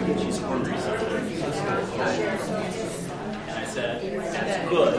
She's hungry. And I said, that's good.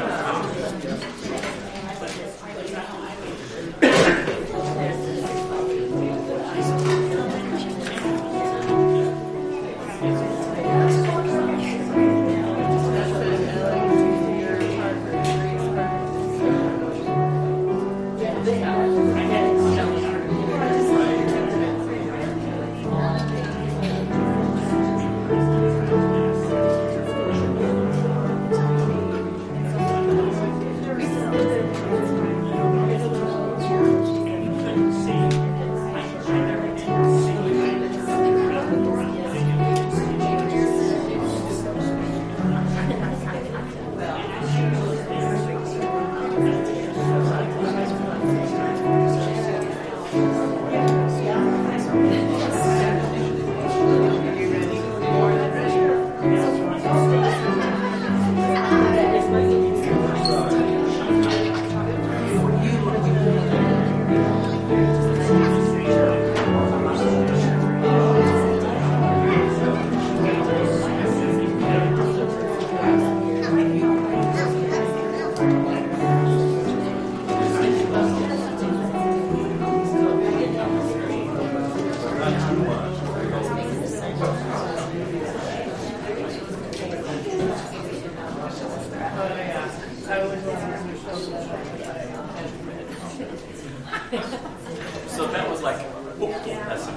So that was like, oh, that's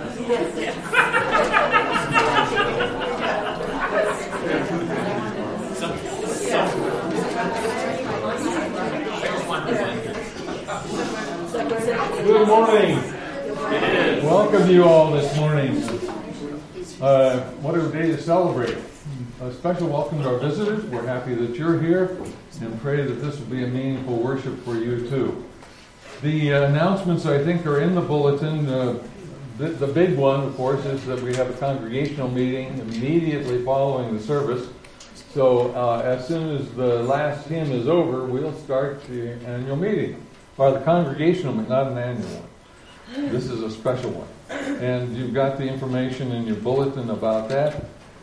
Good morning. Welcome you all this morning. What a day to celebrate. A special welcome to our visitors. We're happy that you're here and pray that this will be a meaningful worship for you too. The announcements, I think, are in the bulletin. The big one, of course, is that we have a congregational meeting immediately following the service. So as soon as the last hymn is over, we'll start the annual meeting. Or the congregational meeting, not an annual one. This is a special one. And you've got the information in your bulletin about that.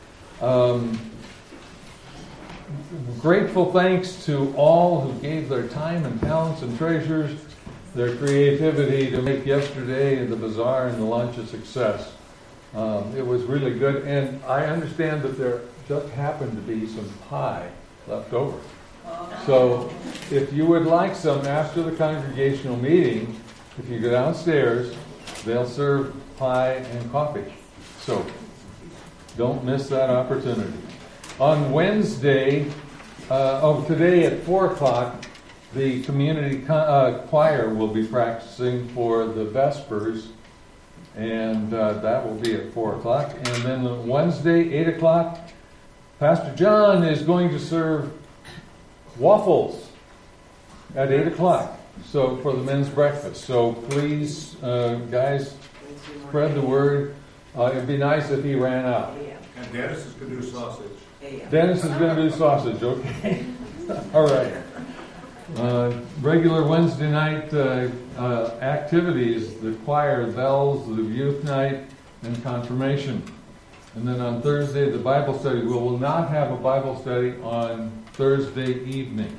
Grateful thanks to all who gave their time and talents and treasures, their creativity to make yesterday and the bazaar and the lunch a success. It was really good, and I understand that there just happened to be some pie left over. So if you would like some after the congregational meeting, if you go downstairs, they'll serve pie and coffee. So don't miss that opportunity. On Wednesday, today at 4 o'clock, the community choir will be practicing for the Vespers, and that will be at 4 o'clock. And then Wednesday, 8 o'clock, Pastor John is going to serve waffles at 8 o'clock, so for the men's breakfast. So please, guys, spread the word. It'd be nice if he ran out. And Dennis is going to do sausage. Dennis is going to do sausage, okay. All right. Regular Wednesday night activities, the choir, bells, the youth night, and confirmation. And then on Thursday, the Bible study. We will not have a Bible study on Thursday evening.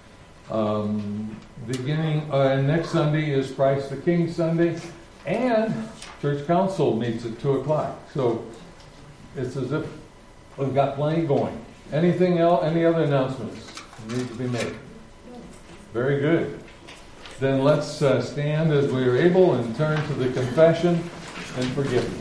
Next Sunday is Christ the King Sunday, and Church Council meets at 2 o'clock. So it's as if we've got plenty going. Anything else? Any other announcements need to be made? Very good. Then let's stand as we are able and turn to the confession and forgiveness.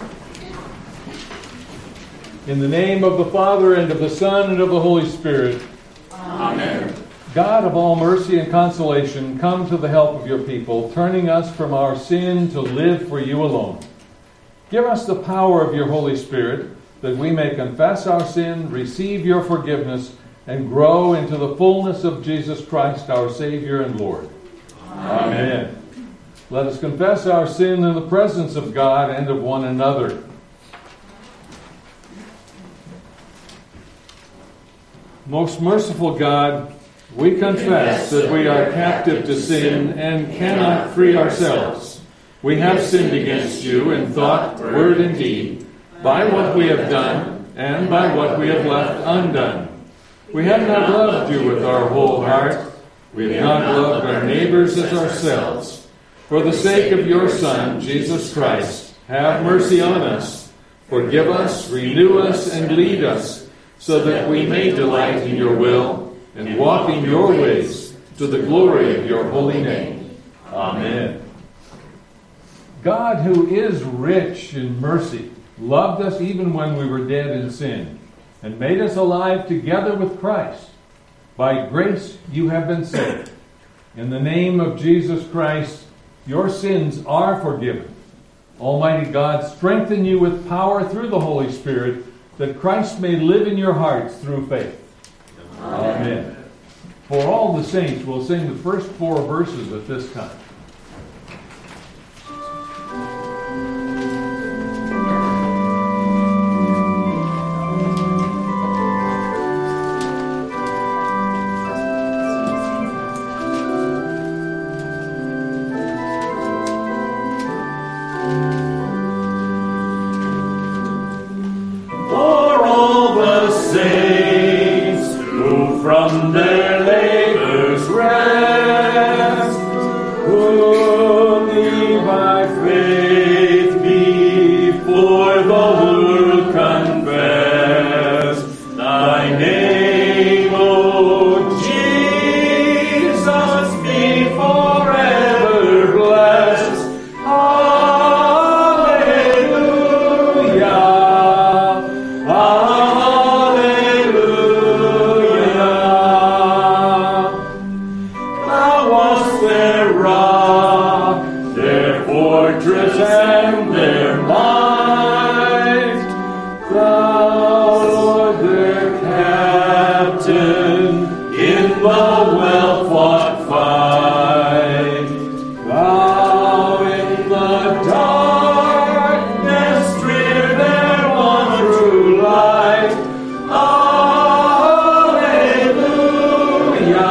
In the name of the Father, and of the Son, and of the Holy Spirit. Amen. God of all mercy and consolation, come to the help of your people, turning us from our sin to live for you alone. Give us the power of your Holy Spirit, that we may confess our sin, receive your forgiveness, and grow into the fullness of Jesus Christ, our Savior and Lord. Amen. Let us confess our sin in the presence of God and of one another. Most merciful God, we confess that we are captive to sin and cannot free ourselves. We have sinned against you in thought, word, and deed, by what we have done and by what we have left undone. We have not loved you with our whole heart. We have not loved our neighbors as ourselves. For the sake of your Son, Jesus Christ, have mercy on us. Forgive us, renew us, and lead us, so that we may delight in your will and walk in your ways, to the glory of your holy name. Amen. God, who is rich in mercy, loved us even when we were dead in sin, and made us alive together with Christ. By grace you have been saved. In the name of Jesus Christ, your sins are forgiven. Almighty God, strengthen you with power through the Holy Spirit, that Christ may live in your hearts through faith. Amen. For all the saints, we'll sing the first 4 verses at this time. From their labors rest, who by faith before the world confess thy name, O Jesus, be forever blessed. Hallelujah. And their might, thou, Lord, their captain, in the well-fought fight, thou in the darkness rear their one true light. Alleluia.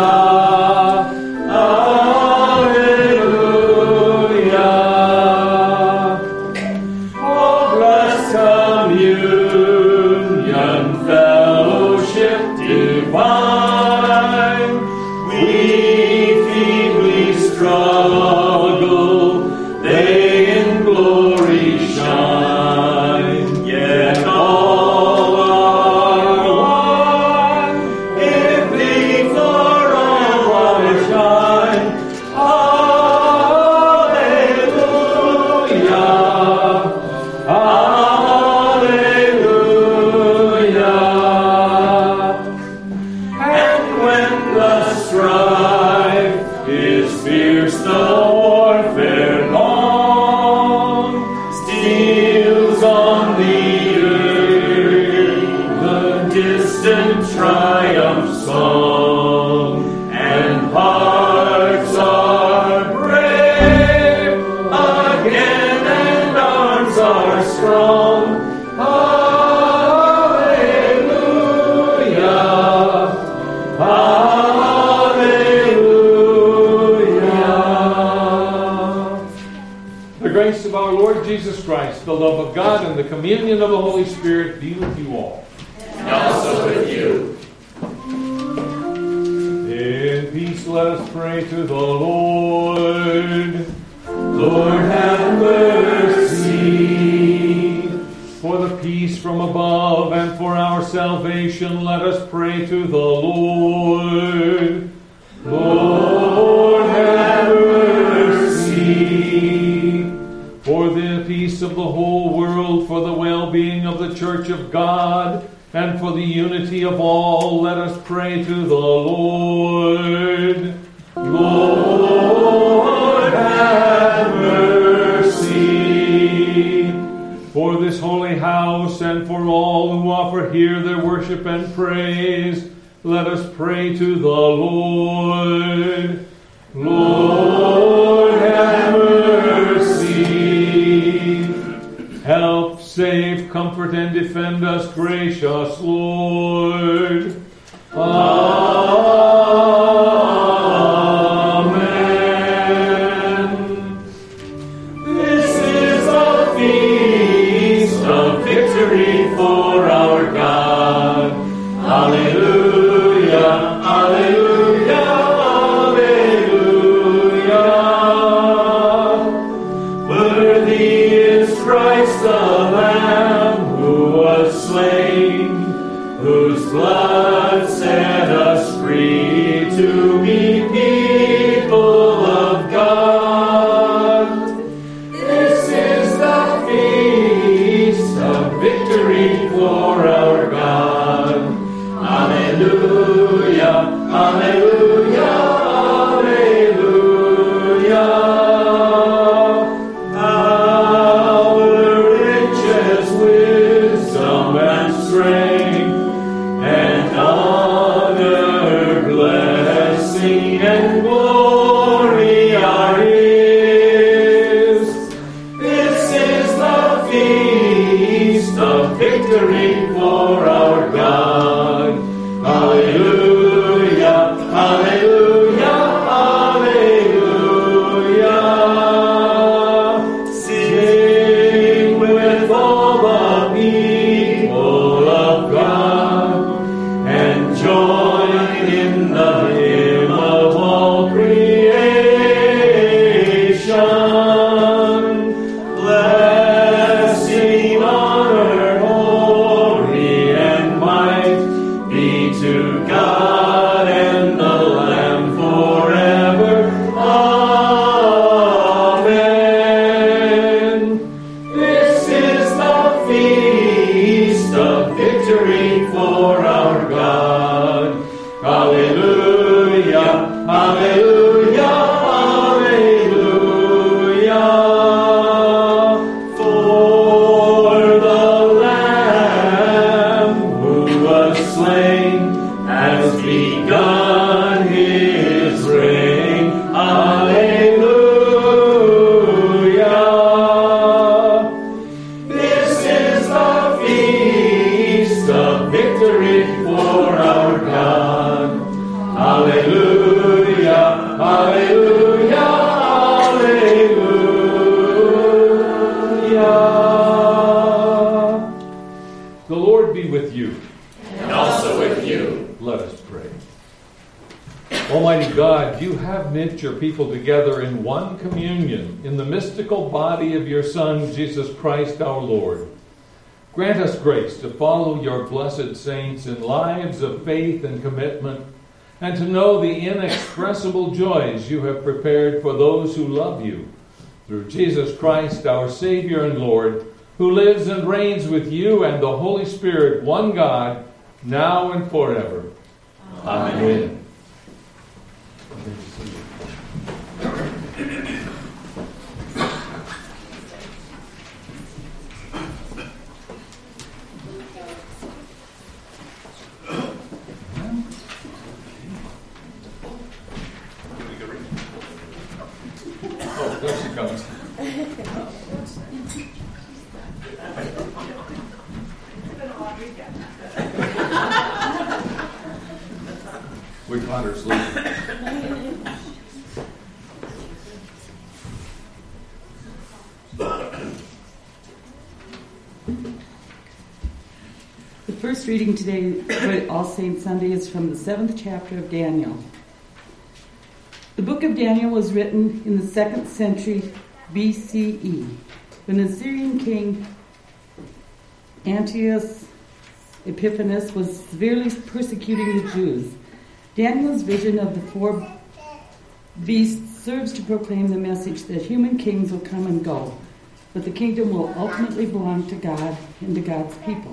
Jesus Christ, the love of God, and the communion of the Holy Spirit be with you all. And also with you. In peace let us pray to the Lord. Lord, have mercy. For the peace from above and for our salvation, let us pray to the Lord. Lord, have mercy. For the peace of the whole world, for the well-being of the Church of God, and for the unity of all, let us pray to the Lord. Lord, have mercy. For this holy house, and for all who offer here their worship and praise, let us pray to the Lord. Lord, have mercy. Help, save, comfort, and defend us, gracious Lord. Amen. This is a feast of victory. for our God. Alleluia, alleluia, alleluia. Our riches, wisdom, and strength, and honor, blessing, and glory are His. This is the feast of victory for our God. Alleluia, alleluia, alleluia. Sing with all the people of God, and join in the hymn of all creation. Blessing, honor, glory, and might be to God and the Lamb forever. Amen. This is the feast of victory for our God. Alleluia, alleluia, alleluia. For the Lamb who was slain has begun His reign. Alleluia. This is the feast of victory for our God. Alleluia, alleluia, alleluia. The Lord be with you. And also with you. Let us pray. Almighty God, you have knit your people together in one communion in the mystical body of your Son, Jesus Christ our Lord. Grant us grace to follow your blessed saints in lives of faith and commitment, and to know the inexpressible joys you have prepared for those who love you. Through Jesus Christ, our Savior and Lord, who lives and reigns with you and the Holy Spirit, one God, now and forever. Amen. Oh, there she comes. We caught her sleeping. The first reading today for All Saints Sunday is from the 7th chapter of Daniel. The book of Daniel was written in the 2nd century BCE, when the Syrian king Antiochus Epiphanes was severely persecuting the Jews. Daniel's vision of the four beasts serves to proclaim the message that human kings will come and go, but the kingdom will ultimately belong to God and to God's people.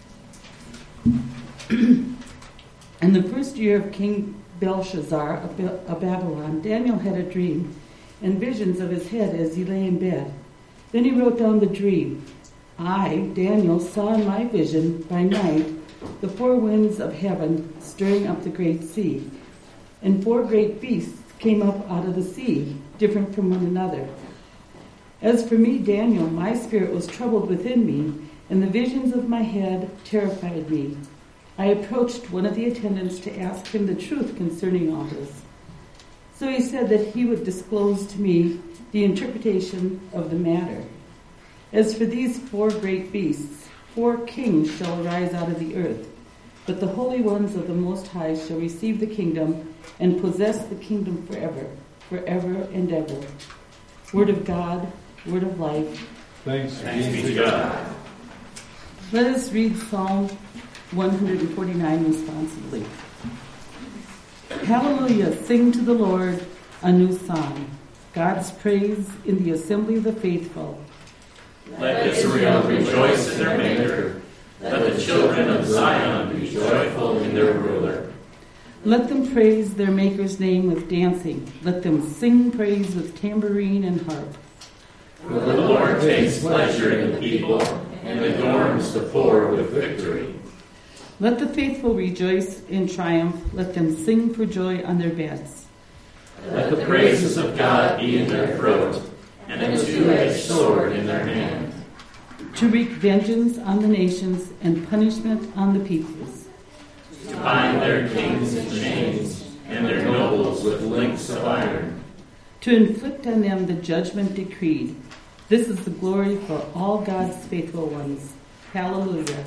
In the first year of King Belshazzar of Babylon, Daniel had a dream and visions of his head as he lay in bed. Then he wrote down the dream. I, Daniel, saw in my vision by night the four winds of heaven stirring up the great sea, and four great beasts came up out of the sea, different from one another. As for me, Daniel, my spirit was troubled within me, and the visions of my head terrified me. I approached one of the attendants to ask him the truth concerning all this. So he said that he would disclose to me the interpretation of the matter. As for these four great beasts, 4 kings shall arise out of the earth, but the holy ones of the Most High shall receive the kingdom and possess the kingdom forever, forever and ever. Word of God, word of life. Thanks be to God. Let us read Psalm 149 responsibly. Hallelujah, sing to the Lord a new song. God's praise in the assembly of the faithful. Let Israel rejoice in their Maker. Let the children of Zion be joyful in their ruler. Let them praise their Maker's name with dancing. Let them sing praise with tambourine and harp. For the Lord takes pleasure in the people and adorns the poor with victory. Let the faithful rejoice in triumph. Let them sing for joy on their beds. Let the praises of God be in their throat and a two-edged sword in their hand. To wreak vengeance on the nations and punishment on the peoples. To bind their kings in chains and their nobles with links of iron. To inflict on them the judgment decreed. This is the glory for all God's faithful ones. Hallelujah.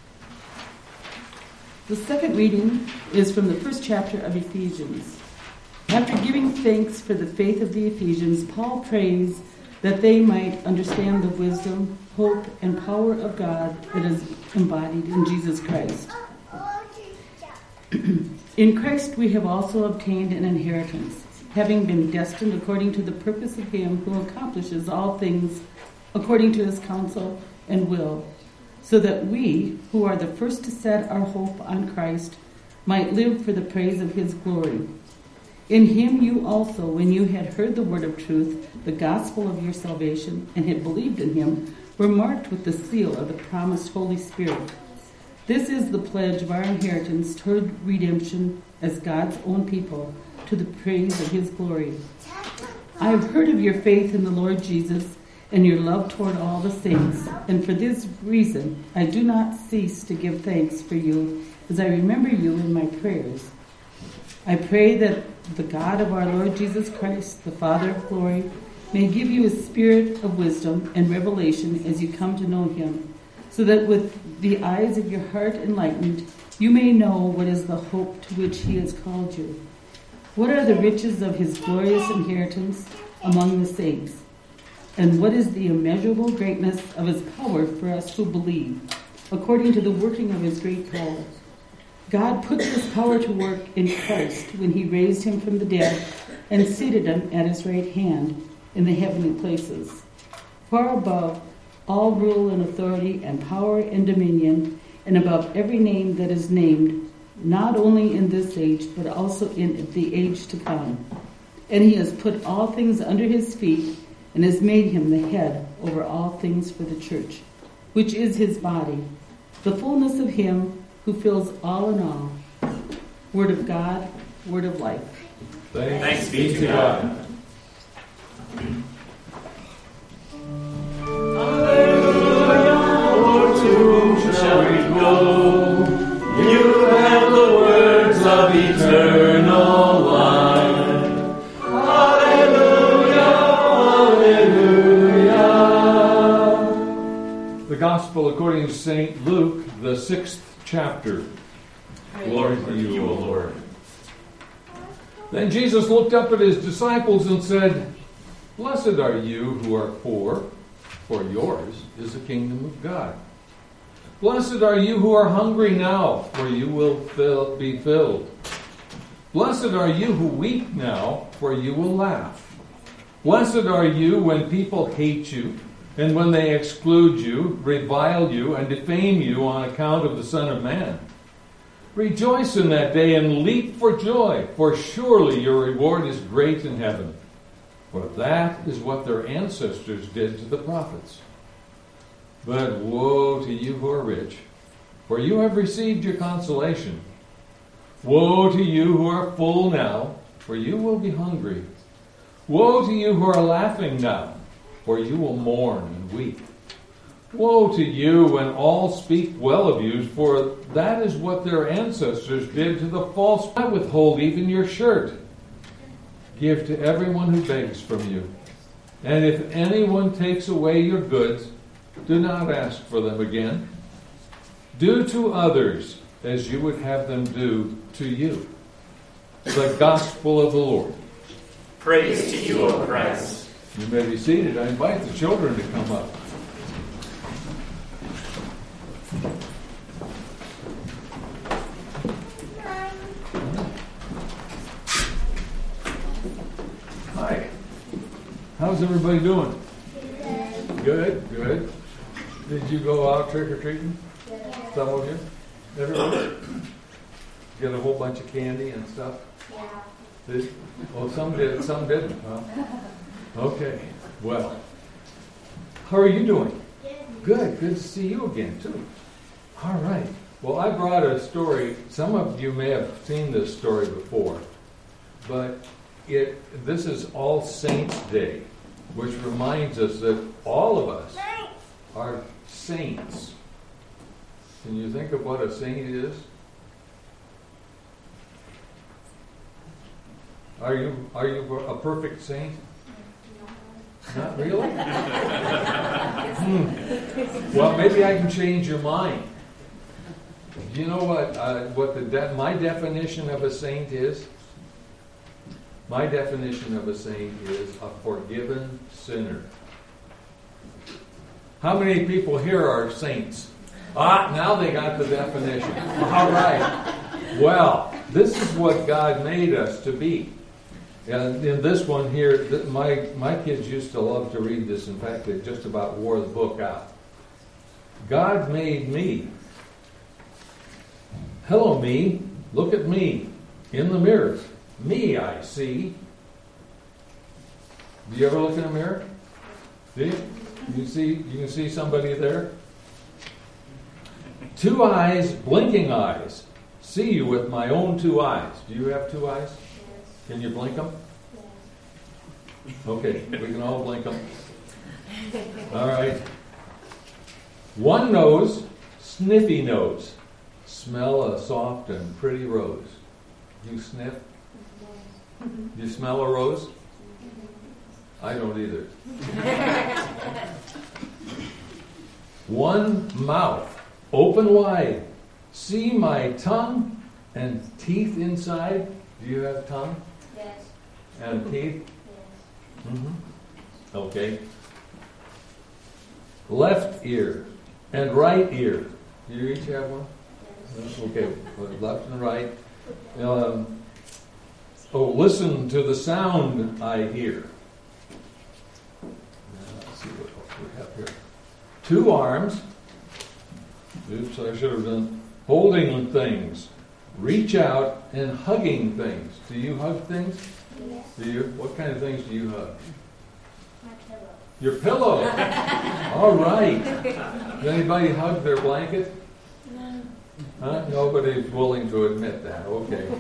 The second reading is from the first chapter of Ephesians. After giving thanks for the faith of the Ephesians, Paul prays that they might understand the wisdom, hope, and power of God that is embodied in Jesus Christ. In Christ we have also obtained an inheritance, having been destined according to the purpose of Him who accomplishes all things according to His counsel and will, so that we, who are the first to set our hope on Christ, might live for the praise of His glory. In Him you also, when you had heard the word of truth, the gospel of your salvation, and had believed in Him, were marked with the seal of the promised Holy Spirit. This is the pledge of our inheritance toward redemption as God's own people, to the praise of His glory. I have heard of your faith in the Lord Jesus and your love toward all the saints, and for this reason I do not cease to give thanks for you as I remember you in my prayers. I pray that the God of our Lord Jesus Christ, the Father of glory, may give you a spirit of wisdom and revelation as you come to know Him, so that with the eyes of your heart enlightened, you may know what is the hope to which He has called you. What are the riches of His glorious inheritance among the saints? And what is the immeasurable greatness of His power for us who believe, according to the working of His great power? God put this power to work in Christ when He raised Him from the dead and seated Him at His right hand in the heavenly places, far above all rule and authority and power and dominion, and above every name that is named, not only in this age, but also in the age to come. And He has put all things under His feet, and has made Him the head over all things for the church, which is His body, the fullness of Him who fills all in all. Word of God, word of life. Thanks be to God. Shall we go? You have the words of eternal life. Hallelujah, hallelujah. The Gospel according to St. Luke, the 6th chapter. Glory to you, O Lord. Then Jesus looked up at His disciples and said, "Blessed are you who are poor, for yours is the kingdom of God. Blessed are you who are hungry now, for you will be filled. Blessed are you who weep now, for you will laugh. Blessed are you when people hate you, and when they exclude you, revile you, and defame you on account of the Son of Man. Rejoice in that day and leap for joy, for surely your reward is great in heaven. For that is what their ancestors did to the prophets. But woe to you who are rich, for you have received your consolation. Woe to you who are full now, for you will be hungry. Woe to you who are laughing now, for you will mourn and weep. Woe to you when all speak well of you, for that is what their ancestors did to the false. Do not withhold even your shirt. Give to everyone who begs from you. And if anyone takes away your goods, do not ask for them again. Do to others as you would have them do to you." The Gospel of the Lord. Praise to you, O Christ. You may be seated. I invite the children to come up. Hi. How's everybody doing? Good, good. Did you go out trick-or-treating? Some of you? Everybody? Get a whole bunch of candy and stuff? Yeah. Did? Well, some did, some didn't, huh? Okay, well. How are you doing? Good to see you again, too. All right. Well, I brought a story. Some of you may have seen this story before, but this is All Saints' Day, which reminds us that all of us are saints. Can you think of what a saint is? Are you a perfect saint? Not really? Well, maybe I can change your mind. Do you know what my definition of a saint is? My definition of a saint is a forgiven sinner. How many people here are saints? Now they got the definition. All right. Well, this is what God made us to be. And in this one here, my kids used to love to read this. In fact, they just about wore the book out. God made me. Hello, me. Look at me in the mirror. Me, I see. Do you ever look in a mirror? Do you? You can see somebody there? 2 eyes, blinking eyes. See you with my own 2 eyes. Do you have 2 eyes? Can you blink them? Okay, we can all blink them. All right. 1 nose, sniffy nose. Smell a soft and pretty rose. You sniff? You smell a rose? I don't either. 1 mouth, open wide. See my tongue and teeth inside. Do you have tongue? Yes. And teeth? Yes. Mm-hmm. Okay. Left ear and right ear. Do you each have one? Yes. Okay. Left and right. Listen to the sound I hear. Let's see what else we have here. 2 arms. Oops, I should have done. Holding things. Reach out and hugging things. Do you hug things? Yes. Do you? What kind of things do you hug? My pillow. Your pillow. All right. Does anybody hug their blanket? No. Huh? Nobody's willing to admit that. Okay.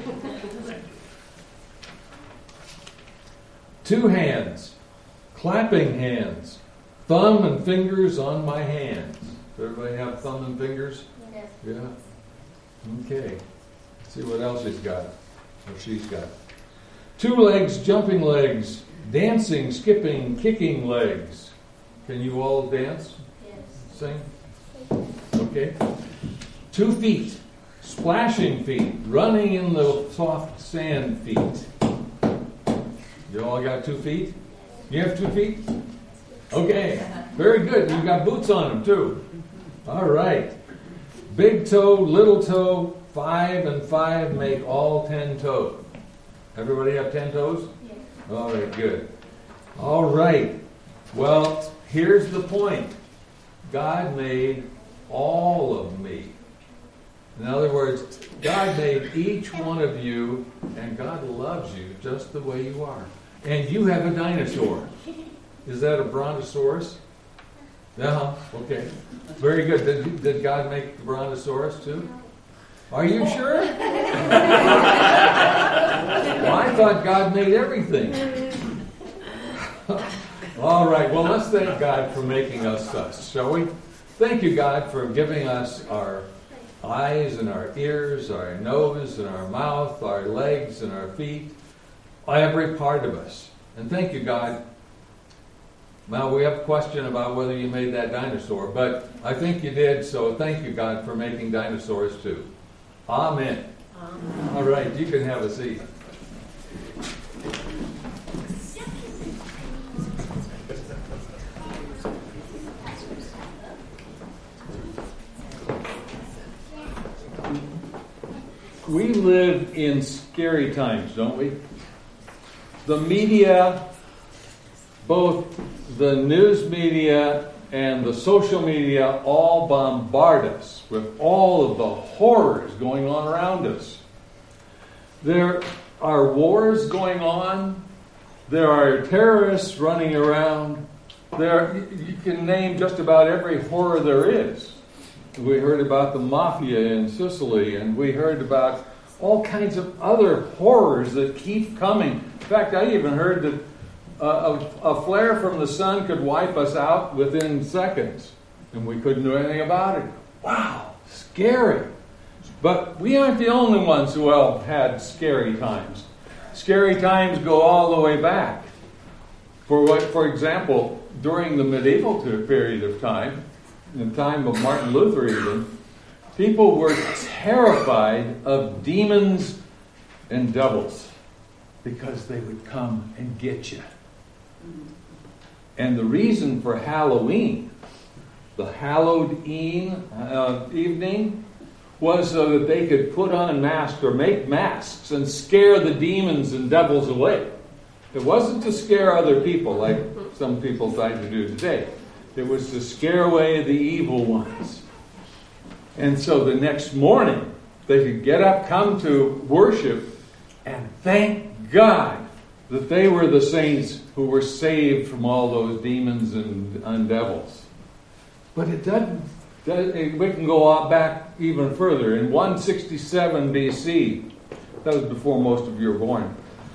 2 hands. Clapping hands. Thumb and fingers on my hands. Does everybody have thumb and fingers? Yes. Yeah. Okay. Let's see what else he's got. Or she's got. 2 legs, jumping legs. Dancing, skipping, kicking legs. Can you all dance? Yes. Sing? Okay. 2 feet. Splashing feet. Running in the soft sand feet. You all got 2 feet? You have 2 feet? Okay. Very good. You got boots on them too. All right. Big toe, little toe, 5 and 5 make all 10 toes. Everybody have 10 toes? Yes. All right, good. All right. Well, here's the point. God made all of me. In other words, God made each one of you, and God loves you just the way you are. And you have a dinosaur. Is that a brontosaurus? Yeah, okay. Very good. Did God make the brontosaurus too? Are you sure? Well, I thought God made everything. All right, well, let's thank God for making us such, shall we? Thank you, God, for giving us our eyes and our ears, our nose and our mouth, our legs and our feet, every part of us. And thank you, God. Now, we have a question about whether you made that dinosaur, but I think you did, so thank you, God, for making dinosaurs too. Amen. Amen. All right, you can have a seat. We live in scary times, don't we? The media, both the news media and the social media all bombard us with all of the horrors going on around us. There are wars going on. There are terrorists running around. You can name just about every horror there is. We heard about the mafia in Sicily, and we heard about all kinds of other horrors that keep coming. In fact, I even heard that a flare from the sun could wipe us out within seconds, and we couldn't do anything about it. Wow, scary. But we aren't the only ones who have had scary times. Scary times go all the way back. For example, during the medieval period of time, in the time of Martin Luther even, people were terrified of demons and devils because they would come and get you. And the reason for Halloween, the hallowed evening, was so that they could put on masks or make masks and scare the demons and devils away. It wasn't to scare other people like some people try to do today. It was to scare away the evil ones. And so the next morning, they could get up, come to worship, and thank God that they were the saints who were saved from all those demons and devils. But it doesn't. We can go back even further. In 167 BC, that was before most of you were born.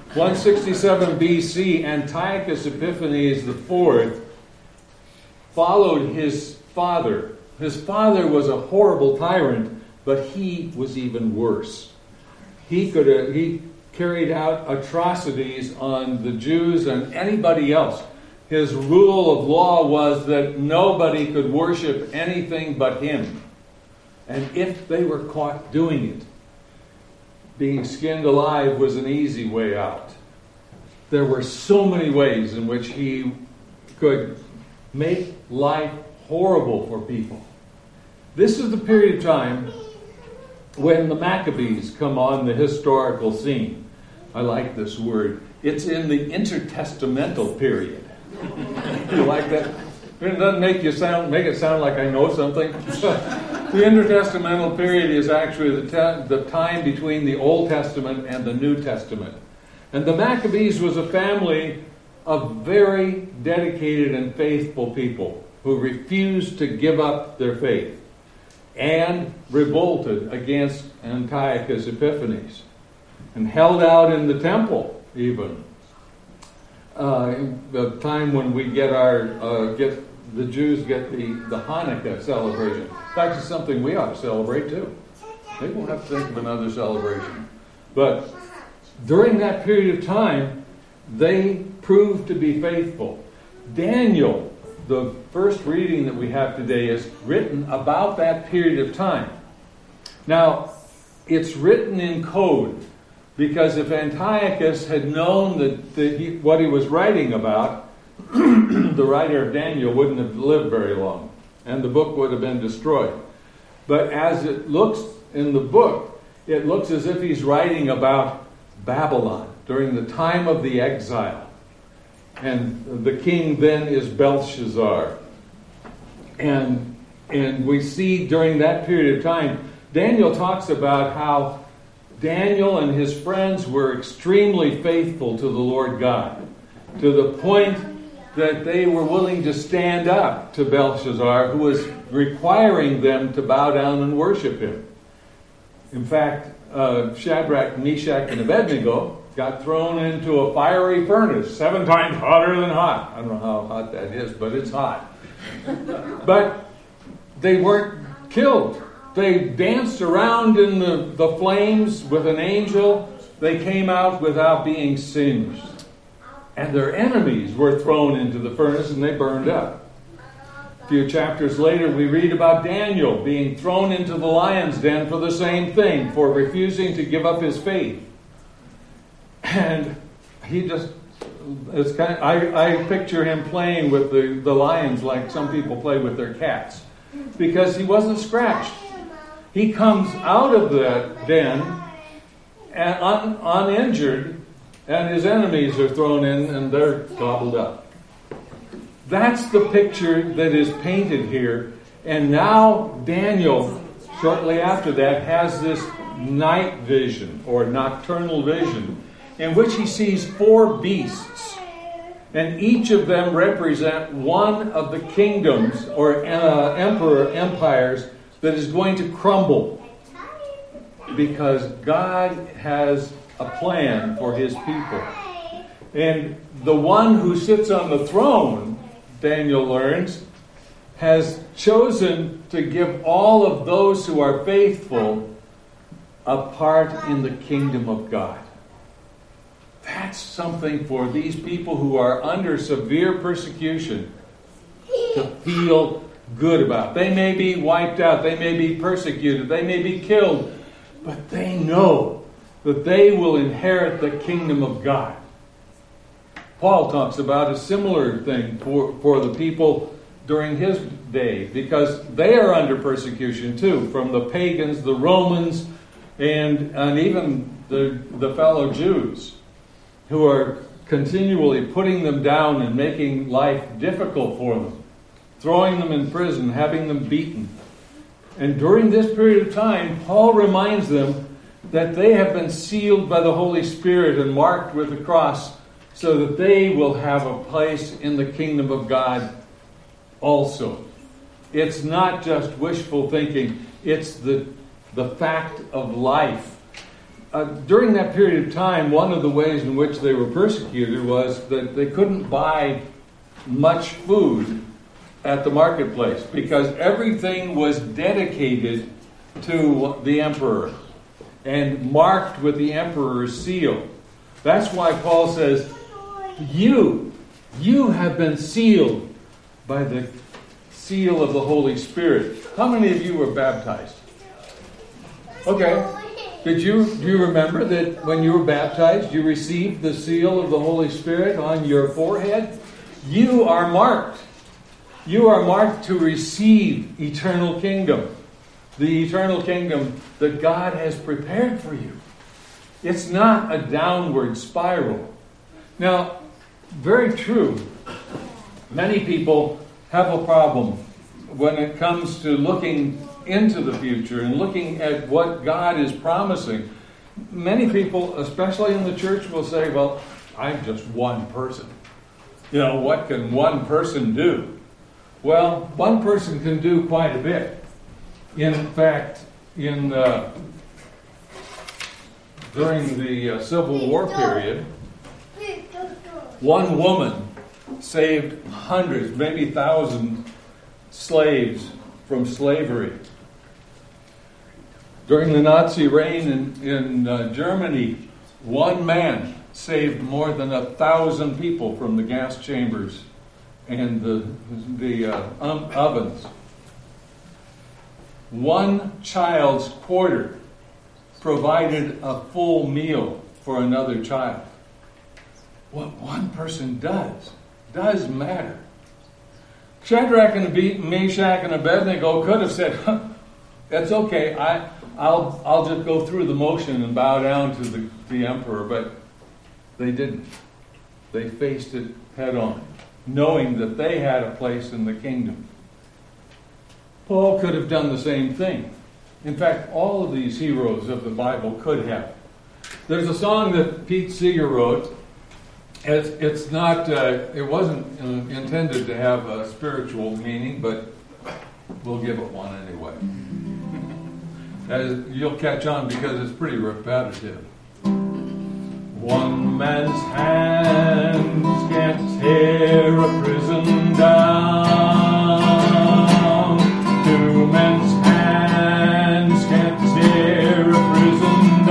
167 BC, Antiochus Epiphanes IV followed his father. His father was a horrible tyrant, but he was even worse. He carried out atrocities on the Jews and anybody else. His rule of law was that nobody could worship anything but him. And if they were caught doing it, being skinned alive was an easy way out. There were so many ways in which he could make life horrible for people. This is the period of time when the Maccabees come on the historical scene. I like this word. It's in the intertestamental period. You like that? It doesn't make it sound like I know something. The intertestamental period is actually the time between the Old Testament and the New Testament. And the Maccabees was a family of very dedicated and faithful people who refused to give up their faith and revolted against Antiochus Epiphanes and held out in the temple even. The time when we the Jews get the Hanukkah celebration. In fact, it's something we ought to celebrate too. Maybe we'll have to think of another celebration. But during that period of time, they proved to be faithful. Daniel, the first reading that we have today, is written about that period of time. Now, it's written in code, because if Antiochus had known what he was writing about, the writer of Daniel wouldn't have lived very long, and the book would have been destroyed. But as it looks in the book, it looks as if he's writing about Babylon during the time of the exile. And the king then is Belshazzar. And we see during that period of time, Daniel talks about how Daniel and his friends were extremely faithful to the Lord God, to the point that they were willing to stand up to Belshazzar, who was requiring them to bow down and worship him. In fact, Shadrach, Meshach, and Abednego got thrown into a fiery furnace, 7 times hotter than hot. I don't know how hot that is, but it's hot. But they weren't killed. They danced around in the flames with an angel. They came out without being singed. And their enemies were thrown into the furnace and they burned up. A few chapters later, we read about Daniel being thrown into the lion's den for the same thing, for refusing to give up his faith. And I picture him playing with the lions like some people play with their cats, because he wasn't scratched. He comes out of that den and uninjured, and his enemies are thrown in and they're gobbled up. That's the picture that is painted here. And now Daniel, shortly after that, has this night vision or nocturnal vision in which he sees 4 beasts. And each of them represent one of the kingdoms or empires that is going to crumble. Because God has a plan for his people. And the one who sits on the throne, Daniel learns, has chosen to give all of those who are faithful a part in the kingdom of God. That's something for these people who are under severe persecution to feel good about. They may be wiped out, they may be persecuted, they may be killed, but they know that they will inherit the kingdom of God. Paul talks about a similar thing for the people during his day, because they are under persecution too, from the pagans, the Romans, and even the fellow Jews, who are continually putting them down and making life difficult for them, throwing them in prison, having them beaten. And during this period of time, Paul reminds them that they have been sealed by the Holy Spirit and marked with the cross so that they will have a place in the kingdom of God also. It's not just wishful thinking, it's the fact of life. During that period of time, one of the ways in which they were persecuted was that they couldn't buy much food at the marketplace because everything was dedicated to the emperor and marked with the emperor's seal. That's why Paul says, you have been sealed by the seal of the Holy Spirit. How many of you were baptized? Okay. Do you remember that when you were baptized, you received the seal of the Holy Spirit on your forehead? You are marked. You are marked to receive eternal kingdom. The eternal kingdom that God has prepared for you. It's not a downward spiral. Now, very true. Many people have a problem when it comes to looking into the future and looking at what God is promising. Many people, especially in the church, will say, well, I'm just one person. What can one person do? Well, one person can do quite a bit. In fact, during the Civil War period, one woman saved hundreds, maybe thousands, slaves from slavery. During the Nazi reign in Germany, one man saved more than 1,000 people from the gas chambers and the ovens. One child's quarter provided a full meal for another child. What one person does matter. Shadrach and Meshach and Abednego could have said, that's okay, I'll just go through the motion and bow down to the emperor, but they didn't. They faced it head on, knowing that they had a place in the kingdom. Paul could have done the same thing. In fact, all of these heroes of the Bible could have. There's a song that Pete Seeger wrote. It's not. It wasn't intended to have a spiritual meaning, but we'll give it one anyway. You'll catch on because it's pretty repetitive. One man's hands can't tear a prison down. Two men's hands can't tear a prison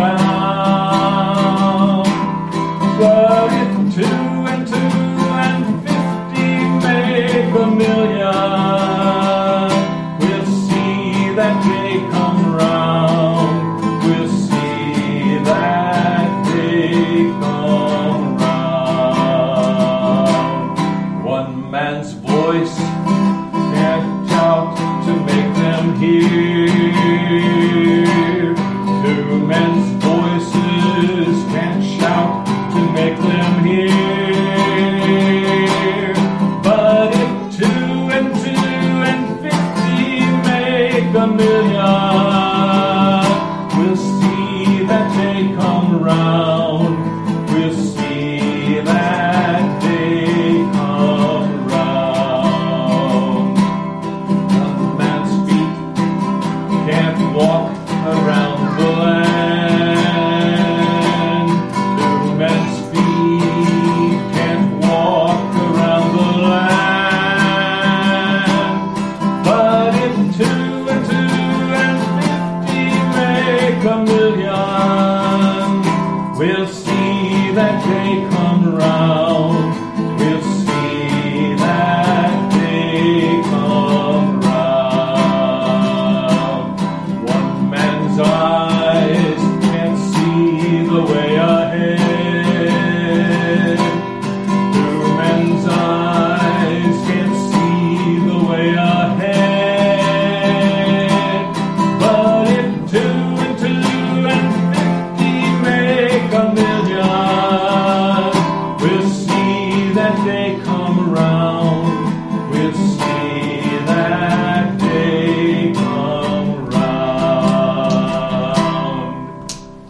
down. But if 2 and 2 and 50 make a million, we'll see that day come round. We'll see that day come round. that day come round, we'll see that day come round. One man's eyes can see the way ahead. Two men's eyes can see the way ahead. But if 2 and 2 and 50 make a million, we'll see that day come around. We'll see that day come round.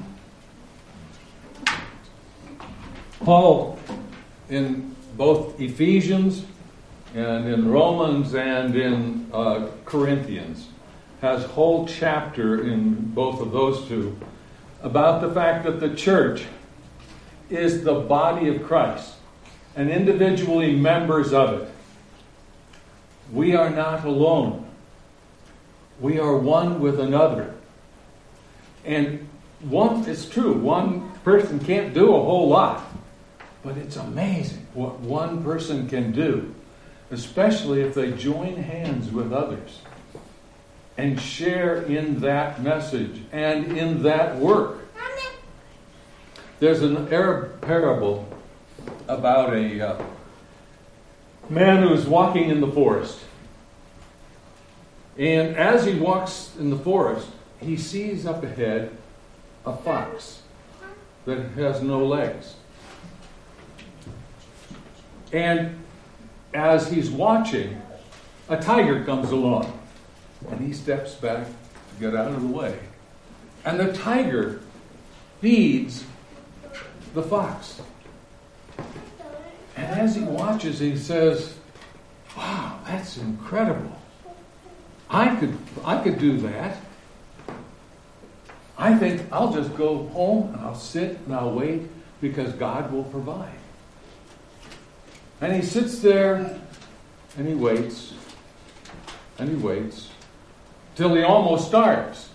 Paul, in both Ephesians and in Romans and in Corinthians, has a whole chapter in both of those two about the fact that the church is the body of Christ and individually members of it. We are not alone. We are one with another. And it's true, one person can't do a whole lot, but it's amazing what one person can do, especially if they join hands with others and share in that message and in that work. There's an Arab parable about a man who's walking in the forest. And as he walks in the forest, he sees up ahead a fox that has no legs. And as he's watching, a tiger comes along. And he steps back to get out of the way. And the tiger feeds the fox. And as he watches, he says, "Wow, that's incredible. I could do that. I think I'll just go home and I'll sit and I'll wait because God will provide." And he sits there and he waits and he waits till he almost starves.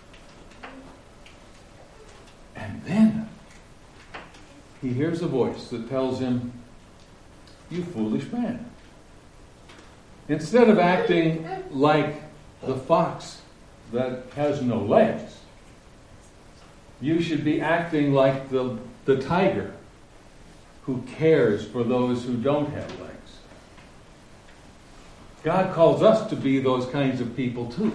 And then he hears a voice that tells him, "You foolish man. Instead of acting like the fox that has no legs, you should be acting like the tiger who cares for those who don't have legs." God calls us to be those kinds of people too.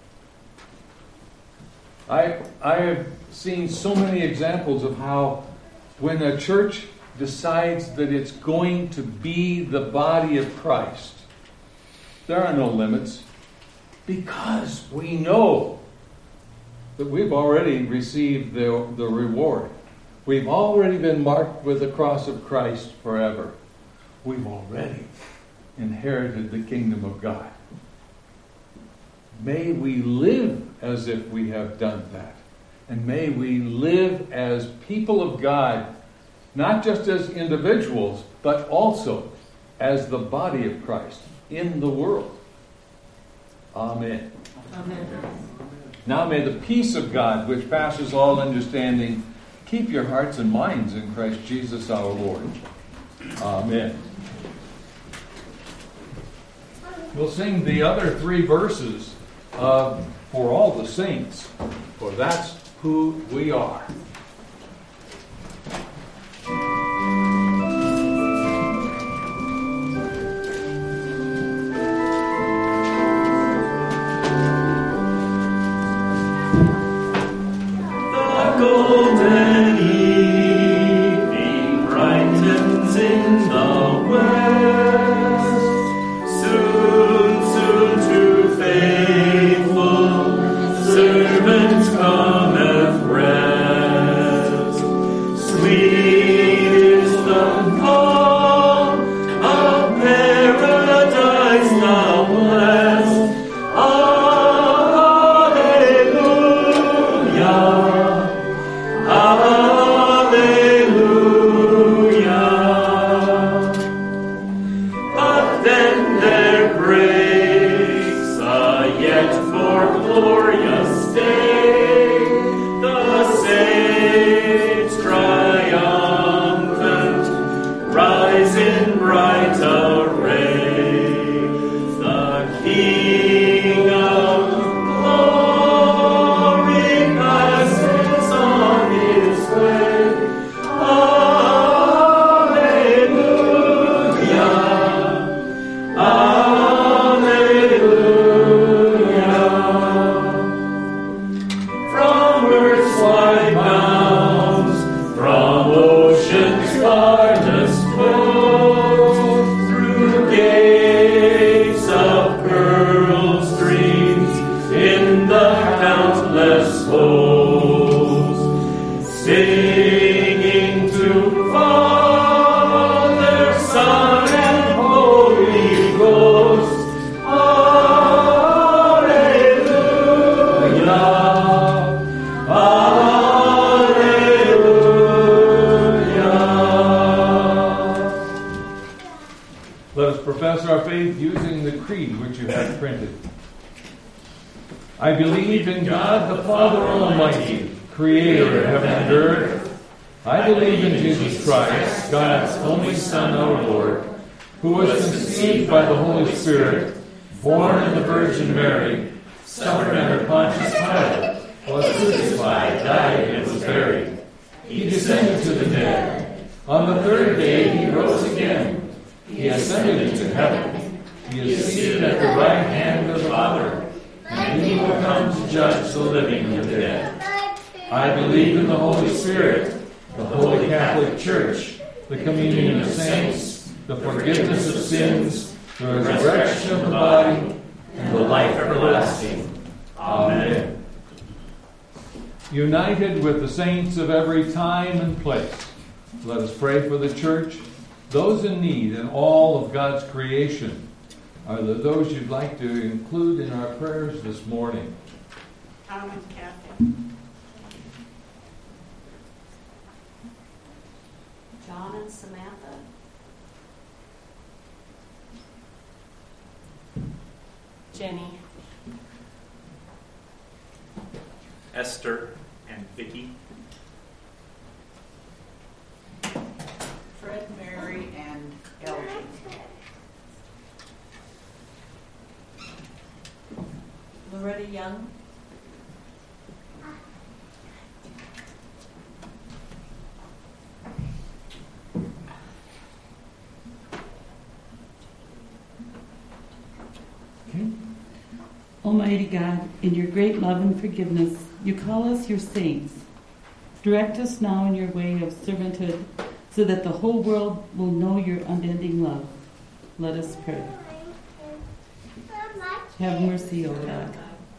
I have seen so many examples of how when a church decides that it's going to be the body of Christ, there are no limits because we know that we've already received the reward. We've already been marked with the cross of Christ forever. We've already inherited the kingdom of God. May we live as if we have done that. And may we live as people of God, not just as individuals, but also as the body of Christ in the world. Amen. Amen. Now may the peace of God, which passes all understanding, keep your hearts and minds in Christ Jesus our Lord. Amen. We'll sing the other 3 verses for all the saints, for that's who we are. The golden evening brightens in the west. Soon, soon to faithful servants cometh rest. singing to Father, Son, and Holy Ghost. Profess our faith using the creed which you have printed. I believe in God the Father Almighty, creator of heaven and earth. I believe in Jesus Christ, God's only Son, our Lord, who was conceived by the Holy Spirit, born of the Virgin Mary, suffered under Pontius Pilate, was crucified, died, and was buried. He descended to the dead. On the third day he rose again. He ascended into heaven. He is seated at the right hand of the Father, and he will come to judge the living and the dead. I believe in the Holy Spirit, the Holy Catholic Church, the communion of saints, the forgiveness of sins, the resurrection of the body, and the life everlasting. Amen. United with the saints of every time and place, let us pray for the church, those in need, and all of God's creation. Are there those you'd like to include in our prayers this morning? Tom and Kathy. John and Samantha. Jenny. Esther and Vicky. Fred, Mary, and Elgin. Loretta Young. Okay. Almighty God, in your great love and forgiveness, you call us your saints. Direct us now in your way of servanthood, so that the whole world will know your unending love. Let us pray. Have mercy, O God.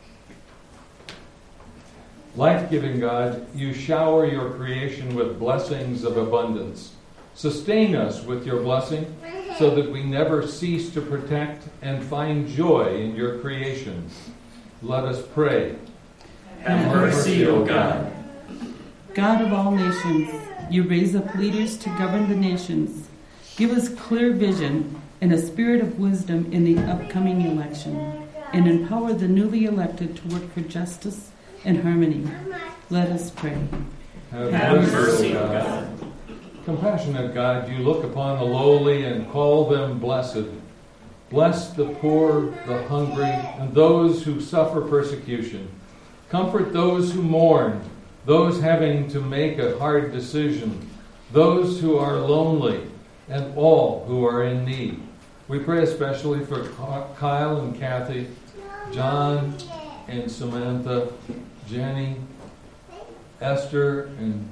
Life-giving God, you shower your creation with blessings of abundance. Sustain us with your blessing, so that we never cease to protect and find joy in your creation. Let us pray. Have mercy, O God. God of all nations, you raise up leaders to govern the nations. Give us clear vision and a spirit of wisdom in the upcoming election, and empower the newly elected to work for justice and harmony. Let us pray. Have mercy, O God. Compassionate God, you look upon the lowly and call them blessed. Bless the poor, the hungry, and those who suffer persecution. Comfort those who mourn, those having to make a hard decision, those who are lonely, and all who are in need. We pray especially for Kyle and Kathy, John and Samantha, Jenny, Esther, and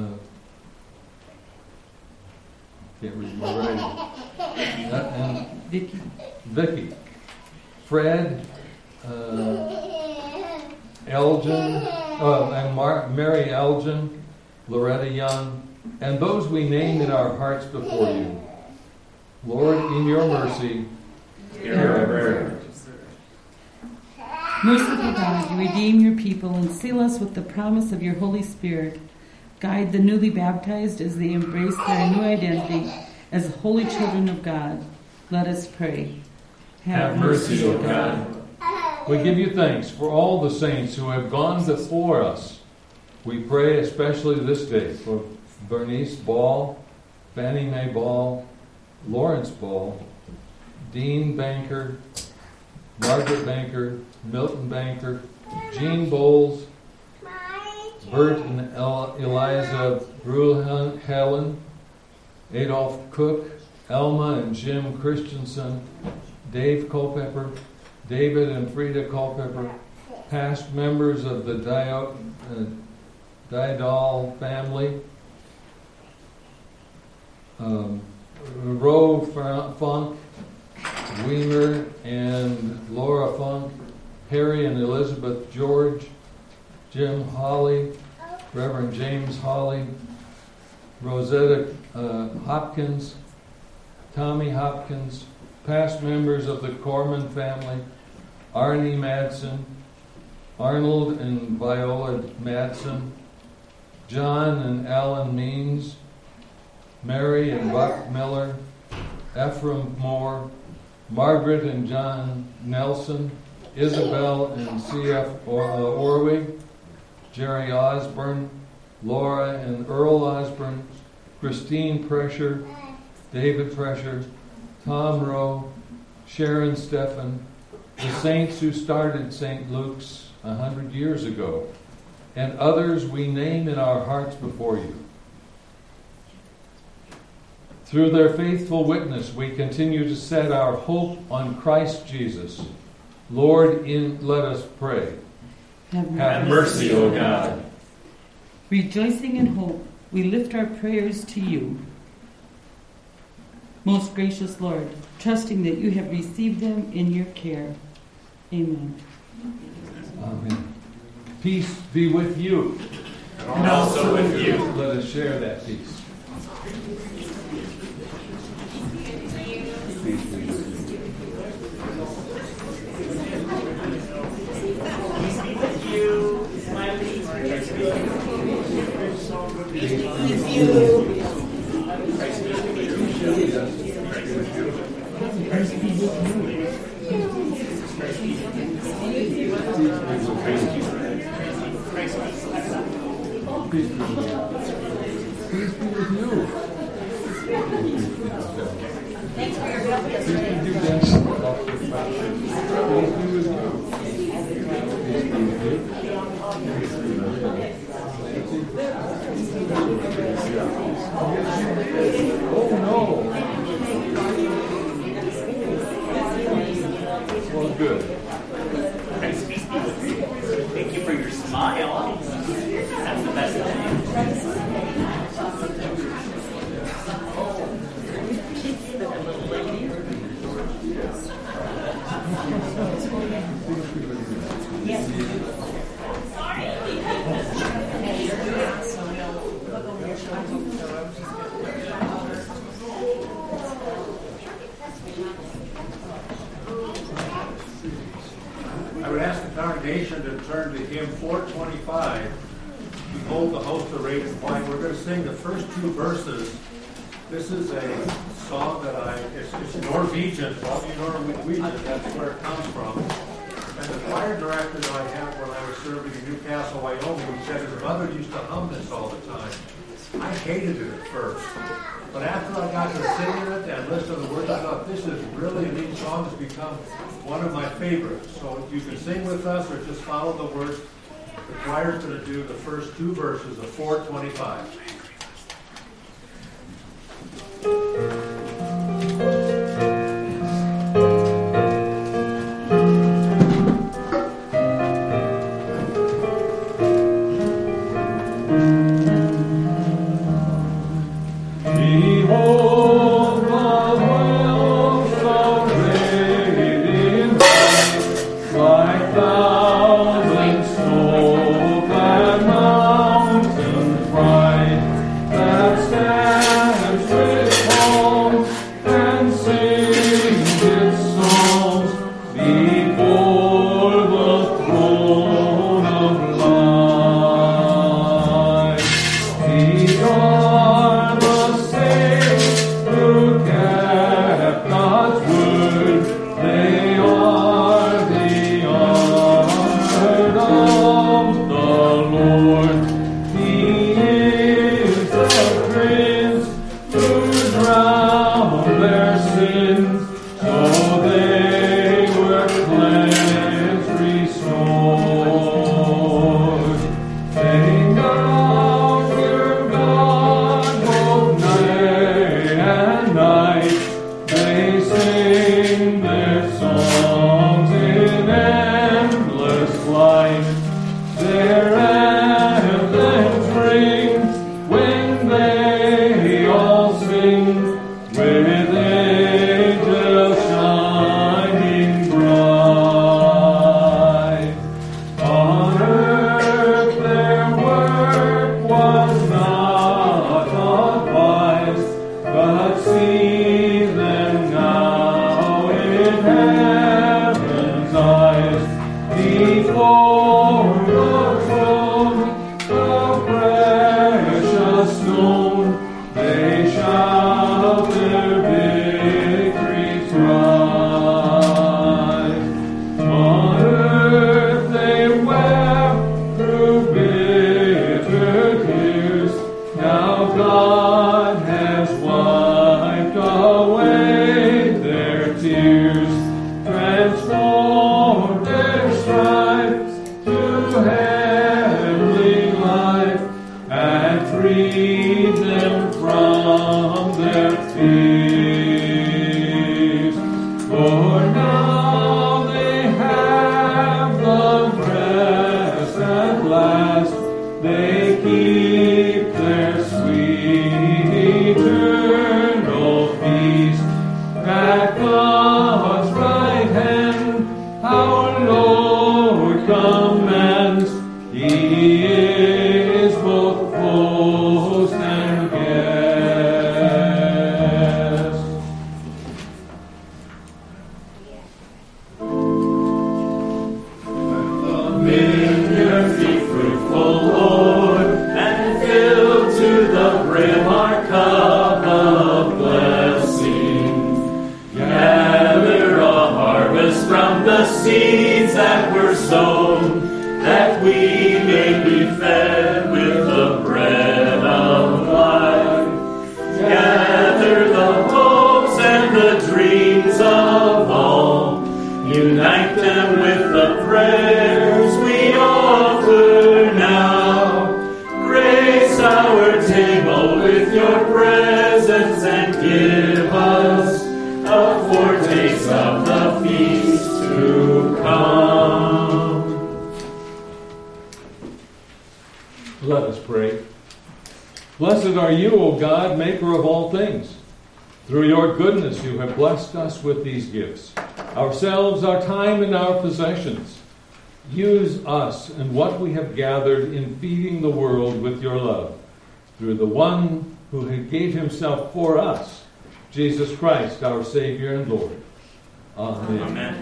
can't read my writing. And Vicky, Fred, Elgin, and Mary Elgin, Loretta Young, and those we name in our hearts before you. Lord, in your mercy, hear our prayer. Merciful God, you redeem your people and seal us with the promise of your Holy Spirit. Guide the newly baptized as they embrace their new identity as holy children of God. Let us pray. Have mercy, O God. We give you thanks for all the saints who have gone before us. We pray especially this day for Bernice Ball, Fannie Mae Ball, Lawrence Ball, Dean Banker, Margaret Banker, Milton Banker, Jean Bowles, Bert and Eliza Brule-Helen, Adolph Cook, Elma and Jim Christensen, Dave Culpepper, David and Frida Culpepper, past members of the Dydal family, Roe Funk, Weimer and Laura Funk, Harry and Elizabeth George, Jim Holly, Reverend James Hawley, Rosetta Hopkins, Tommy Hopkins, past members of the Corman family, Arnie Madsen, Arnold and Viola Madsen, John and Alan Means, Mary and Buck Miller, Ephraim Moore, Margaret and John Nelson, Isabel and C.F. Orwig, Jerry Osborne, Laura and Earl Osborne, Christine Prescher, David Prescher, Tom Rowe, Sharon Steffen, the saints who started St. Luke's 100 years ago, and others we name in our hearts before you. Through their faithful witness, we continue to set our hope on Christ Jesus. Lord, let us pray. Have mercy, O God. Rejoicing in hope, we lift our prayers to you. Most gracious Lord, trusting that you have received them in your care. Amen. Amen. Peace be with you. And also with you. Let us share that peace. Peace be with you. Thanks for your help yesterday. Oh no! Well, good. Thank you for your smile. That's the best thing. I would ask the congregation to turn to hymn 425, Behold the Host Arrayed in White. We're going to sing the first two verses. This is a song that it's Norwegian, probably Norwegian, that's where it comes from. And the choir director that I had when I was serving in Newcastle, Wyoming, said his mother used to hum this all the time. I hated it at first. But after I got to singing it and listening to the words, I thought this is really a neat song. It's become one of my favorites. So you can sing with us or just follow the words. The choir's going to do the first two verses of 425. keep their sweet eternal feast at God's right hand. Our Lord commands, He is both host and guest. Make your feet fruitful, Lord, and fill to the brim our cup of blessing. Gather a harvest from the seeds that were sown, that we may be fed with the bread of life. Gather the hopes and the dreams of all, unite them with the prayers we offer now. Grace our table with your presence and give us a foretaste of the feast to come. Let us pray. Blessed are you, O God, maker of all things. Through your goodness you have blessed us with these gifts, ourselves, our time, and our possessions. Use us and what we have gathered in feeding the world with your love, through the one who gave himself for us, Jesus Christ, our Savior and Lord. Amen.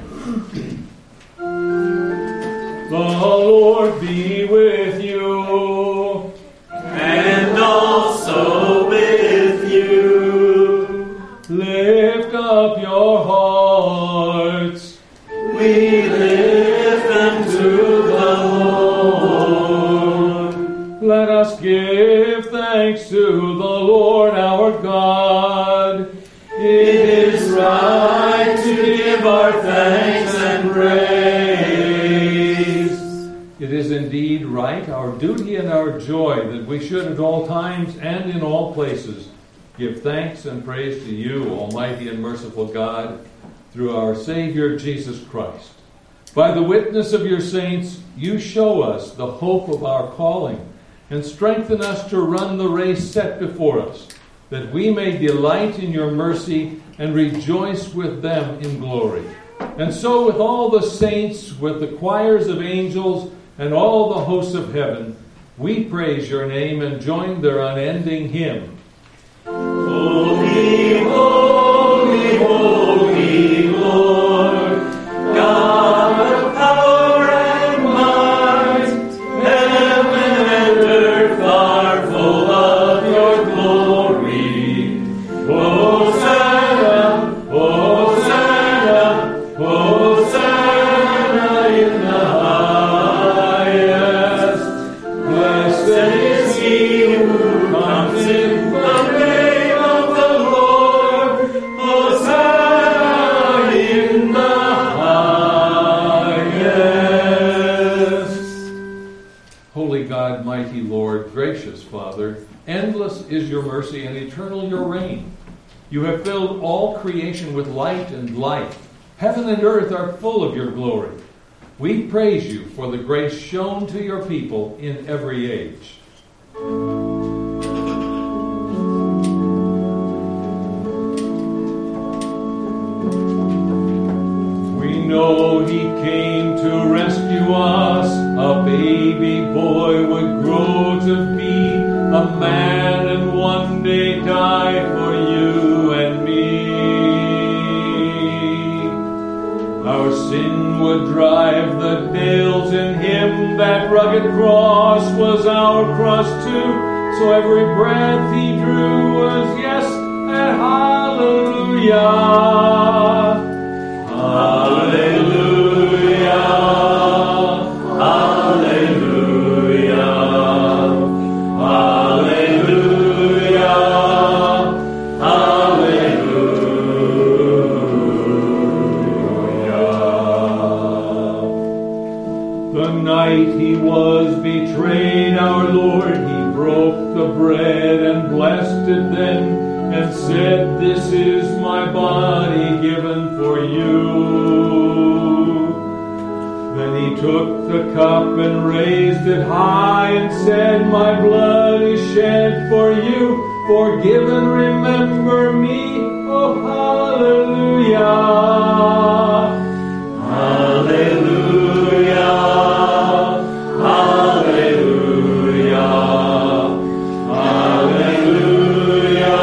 Amen. The Lord be with you. And also with you. Lift up your hearts. We lift them to the Lord. Let us give thanks to the Lord our God. It is right to give our thanks and praise. It is indeed right, our duty and our joy, that we should at all times and in all places give thanks and praise to you, Almighty and merciful God, through our Savior Jesus Christ. By the witness of your saints, you show us the hope of our calling and strengthen us to run the race set before us, that we may delight in your mercy and rejoice with them in glory. And so with all the saints, with the choirs of angels, and all the hosts of heaven, we praise your name and join their unending hymn. Holy, holy, holy Lord, God of power and might, heaven and earth are full of your glory. Hosanna, Hosanna, Hosanna in the highest. Blessed is he who comes in the name of the Lord. Hosanna in the highest. Holy God, mighty Lord, gracious Father, endless is your mercy and eternal your reign. You have filled all creation with light and life. Heaven and earth are full of your glory. We praise you for the grace shown to your people in every age. We know he came to rescue us. A baby boy would grow to be a man and one day die for you and me. Our sin would drive the nails in him. That rugged cross was our cross too. So every breath he drew was yes and hallelujah. Hallelujah. Hallelujah. Hallelujah. Hallelujah. The night he was betrayed, our Lord, he broke the bread and blessed it then, and said, "This is my body given for you." Then He took the cup and raised it high and said, "My blood is shed for you. Forgive and remember me." Oh, hallelujah. Hallelujah. Hallelujah. Hallelujah.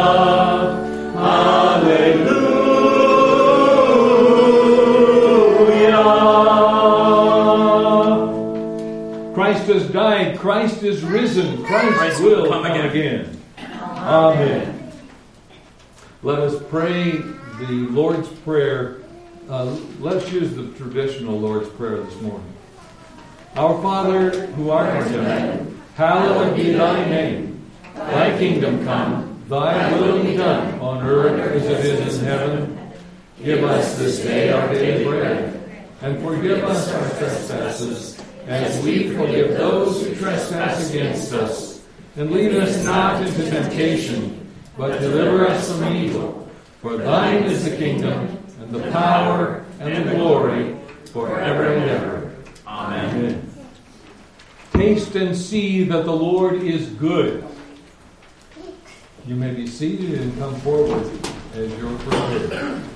Hallelujah. Christ has died. Christ is risen. Christ will come again. Amen. Let us pray the Lord's Prayer. Let's use the traditional Lord's Prayer this morning. Our Father, who art in heaven, hallowed be thy name. Thy kingdom come, thy will be done on earth as it is in heaven. Give us this day our daily bread, and forgive us our trespasses, as we forgive those who trespass against us. And lead us not into temptation, but deliver us from evil. For thine is the kingdom, and the power, and the glory, forever and ever. Amen. Taste and see that the Lord is good. You may be seated and come forward as you're prepared.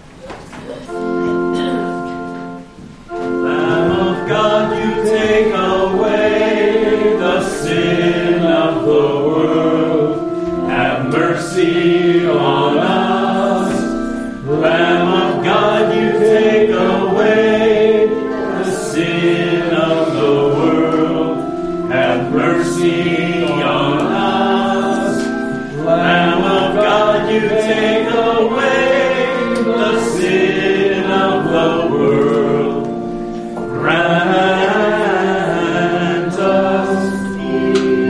Lamb of God, you take away the sin of the world. Have mercy on us. Lamb of God, you take away the sin of the world. Have mercy on us. Lamb of God, you take away the sin of the world. Grant us peace.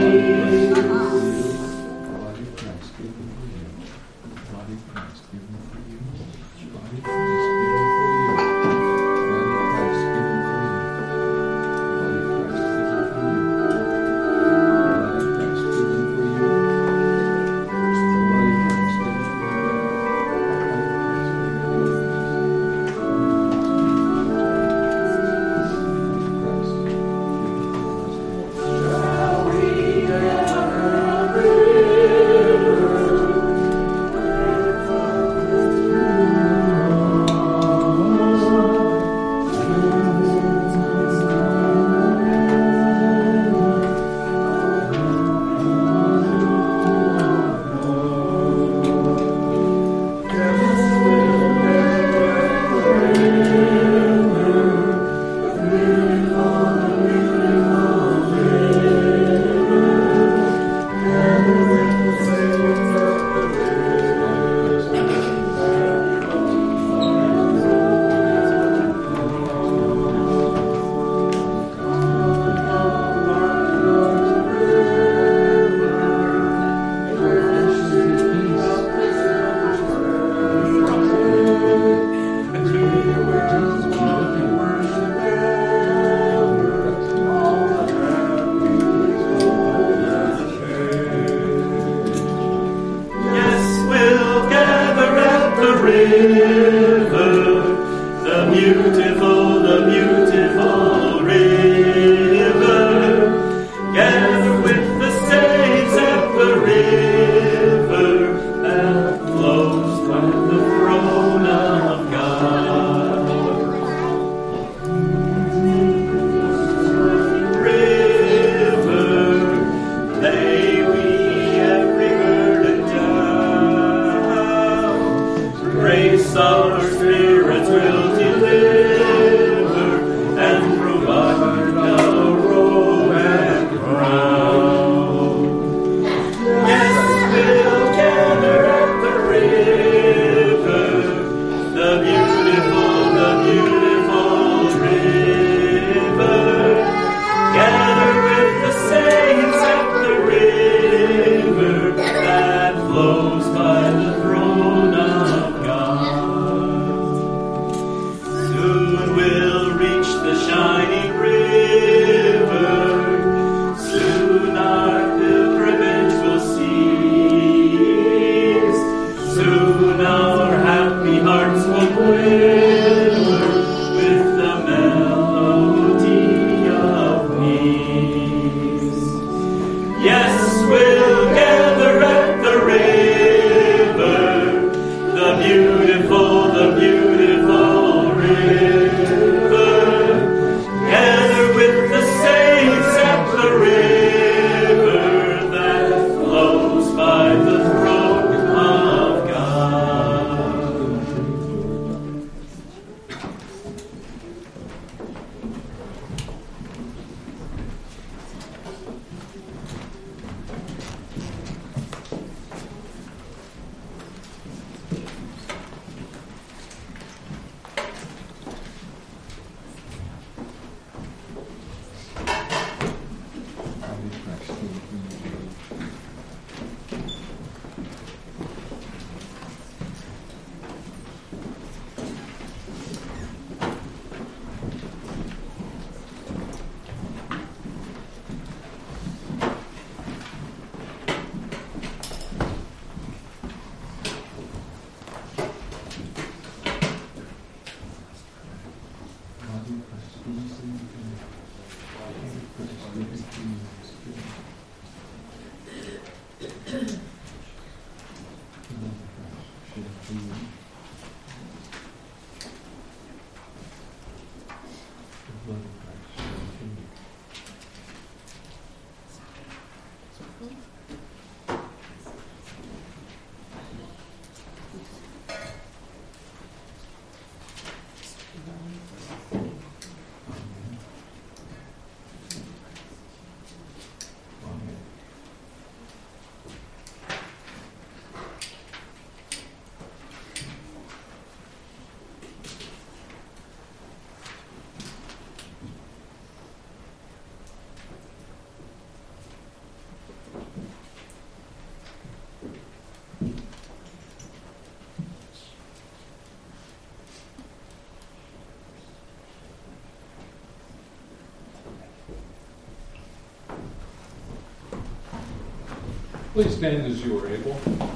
Please stand as you are able.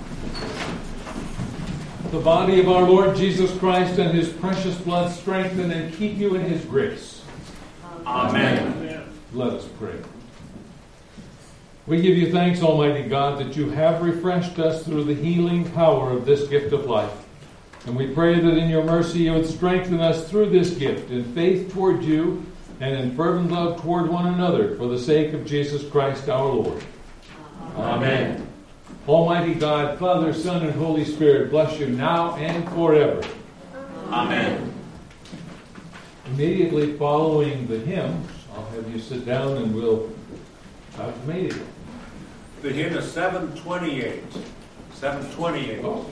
The body of our Lord Jesus Christ and his precious blood strengthen and keep you in his grace. Amen. Let us pray. We give you thanks, Almighty God, that you have refreshed us through the healing power of this gift of life. And we pray that in your mercy you would strengthen us through this gift in faith toward you and in fervent love toward one another for the sake of Jesus Christ our Lord. Amen. Almighty God, Father, Son, and Holy Spirit, bless you now and forever. Amen. Immediately following the hymn, I'll have you sit down and we'll start the meeting. The hymn is 728. 728. Oh.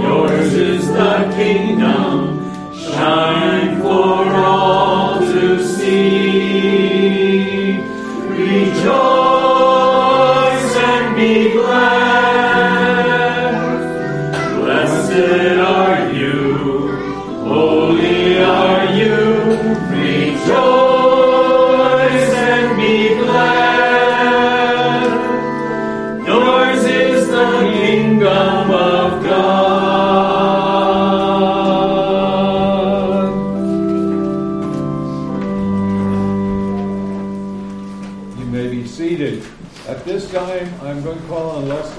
kingdom, shine for all to see. glad. Yours is the kingdom of God. You may be seated. At this time, I'm going to call on Leslie.